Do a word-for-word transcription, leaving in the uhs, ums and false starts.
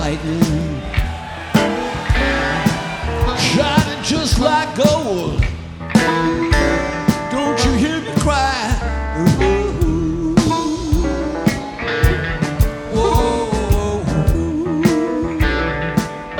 lightning, shining just like gold. Don't you hear me cry?